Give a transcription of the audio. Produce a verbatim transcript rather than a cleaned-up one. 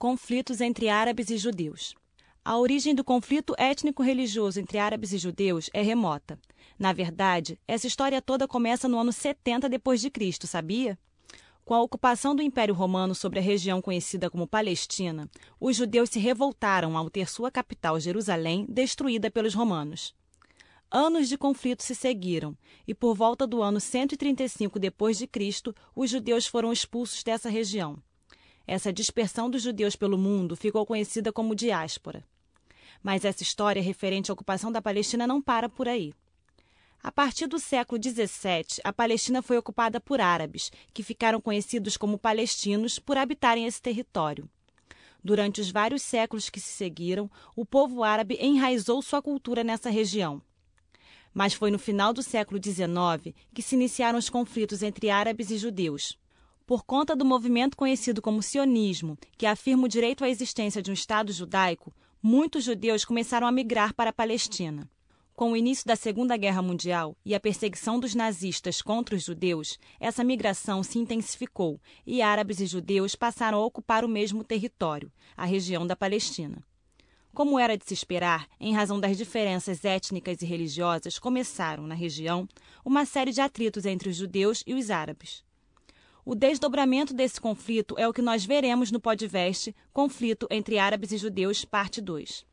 Conflitos entre árabes e judeus. A origem do conflito étnico-religioso entre árabes e judeus é remota. Na verdade, essa história toda começa no ano setenta depois de Cristo, sabia? Com a ocupação do Império Romano sobre a região conhecida como Palestina, os judeus se revoltaram ao ter sua capital, Jerusalém, destruída pelos romanos. Anos de conflito se seguiram, e por volta do ano cento e trinta e cinco depois de Cristo, os judeus foram expulsos dessa região. Essa dispersão dos judeus pelo mundo ficou conhecida como diáspora. Mas essa história referente à ocupação da Palestina não para por aí. A partir do século dezessete, a Palestina foi ocupada por árabes, que ficaram conhecidos como palestinos por habitarem esse território. Durante os vários séculos que se seguiram, o povo árabe enraizou sua cultura nessa região. Mas foi no final do século dezenove que se iniciaram os conflitos entre árabes e judeus. Por conta do movimento conhecido como sionismo, que afirma o direito à existência de um Estado judaico, muitos judeus começaram a migrar para a Palestina. Com o início da Segunda Guerra Mundial e a perseguição dos nazistas contra os judeus, essa migração se intensificou e árabes e judeus passaram a ocupar o mesmo território, a região da Palestina. Como era de se esperar, em razão das diferenças étnicas e religiosas, começaram, na região, uma série de atritos entre os judeus e os árabes. O desdobramento desse conflito é o que nós veremos no podcast Conflito entre Árabes e Judeus, parte dois.